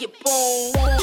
it boom.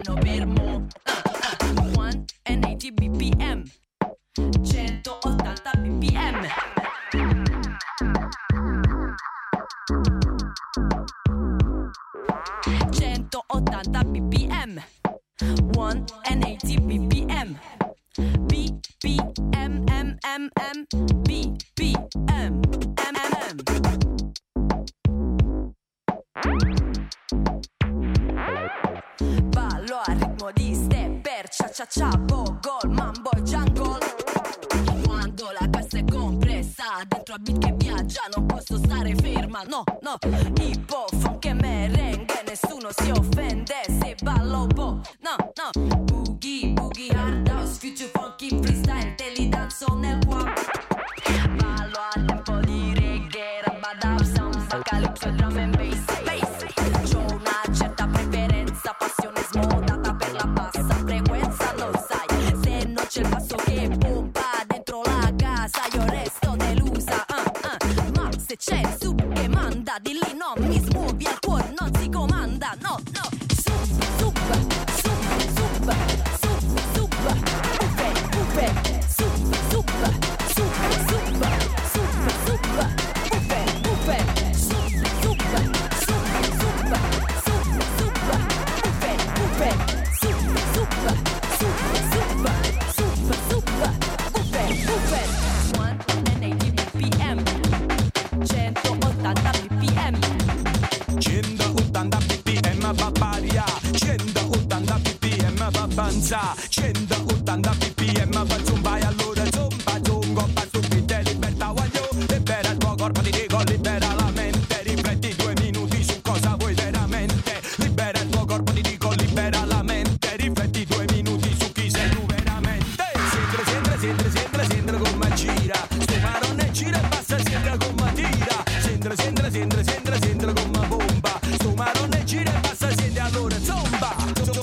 piano fermo. 180 bpm, 180 bpm. 180 bpm, 180 bpm. BPM, MMM, BPM, MMM. Ballo a ritmo di stepper, cha-cha-cha, bogol, mambo e jungle. Quando la cassa è compressa, dentro a beat che viaggia, non posso stare ferma, no, no. Hip hop, funk e merengue, nessuno si offende se ballo un po', no, no. Boogie, boogie, hard house, future funky, freestyle, te li danzo nel cuore. Ballo a tempo di reggae, rabadab, samba, calypso, drum and bass. C'ho una certa preferenza, passione smodata per la bassa frequenza, lo sai. Se non c'è il basso che pompa dentro la casa, io resto delusa. Ma se c'è il sub che manda, di lì non mi smuovi, al cuore non si comanda, no, no. Sub, sub, sub, sub, sub, sub, upe, upe, sub, sub, sub, sub, sub, sub, upe, upe, sub, sub, sub, sub, sub, sub, upe, upe, sub, sub, sub, sub, sub, upe, upe. 180 bpm, 180 bpm. 180 bpm babbaria, 180 bpm babbanza, 180 bpm va zumba e allora zumba zungo, pa subite libertà voglio, libera il tuo corpo, ti dico libera la mente, rifletti 2 minuti su cosa vuoi veramente, libera il tuo corpo, ti dico libera la mente, rifletti 2 minuti su chi sei tu veramente. Sendra come gira, sto marone gira e passa, sendra come tira, sendra come bomba, sto marone gira e passa, sendra allora zomba,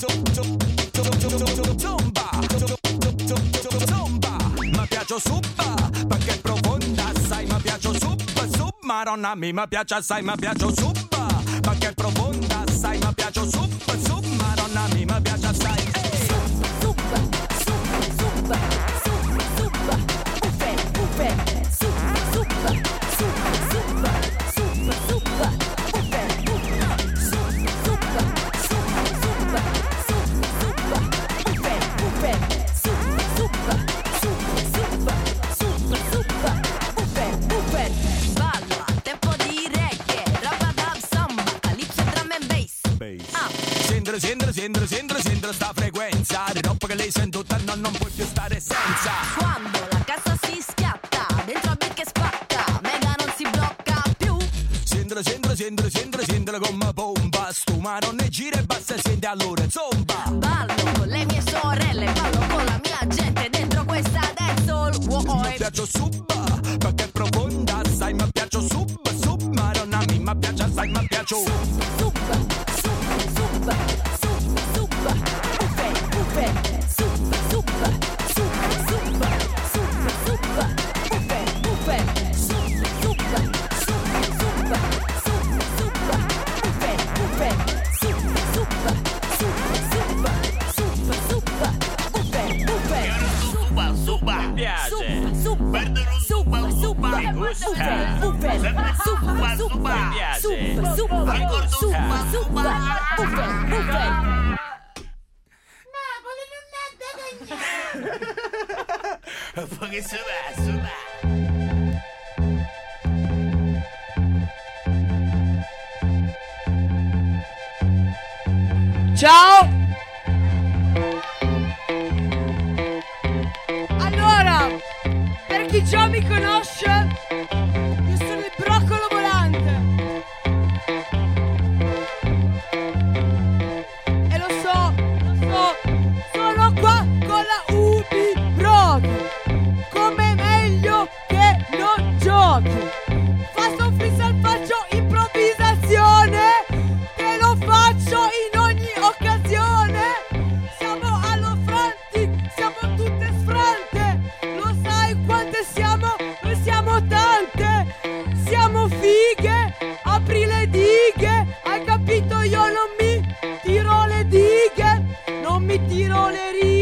zomba, ma piace suppa, perché è profonda assai, ma piace suppa, maronna mi piace assai, ma piace suppa, perché è profonda assai, ma piace suppa, maronna mi piace assai. Suppa, suppa, suppa, suppa, upe, upe, suppa, suppa, suppa, suppa, suppa, suppa, upe, upe, suppa, suppa, suppa, suppa, upe, upe, suppa, suppa, suppa, suppa, suppa, upe, upe. Ballo a tempo di reggae, rabadab, samba, calypso, drum and bass. Sendra sta frequenza, di roba che lei sente tutta non puoi più stare senza. Quando la cassa si schiatta, dentro a beat che spatta, mega non si blocca più. Sendra come bomba, sto marone gira e basta e sente allora zomba. Ballo con le mie sorelle, ballo con la mia gente dentro questa dancehall. Mi piace subba, perché è profonda assai, mi piace subba, maronna mi piace assai, mi piace suppa, suppa, suppa, suppa, upe, upe, suppa, suppa, suppa, suppa, suppa, suppa, upe, upe, suppa, suppa, suppa, suppa, suppa, upe, upe, suppa, suppa, suppa, suppa, suppa, upe, upe. Suba, mi piace. Suppa, suppa, suppa, mi gusta. upe, upe, suppa, suppa, mi piace. suppa, suppa, suppa, suppa, upe, upe. Perché suba. Ciao! Allora, per chi già mi conosce, io sono il broccolo volante. E lo so, sono qua con la Ubi Brock. Come meglio che non giochi. Faccio freestyle, faccio improvvisazione, te lo faccio in ogni occasione. tiroleria.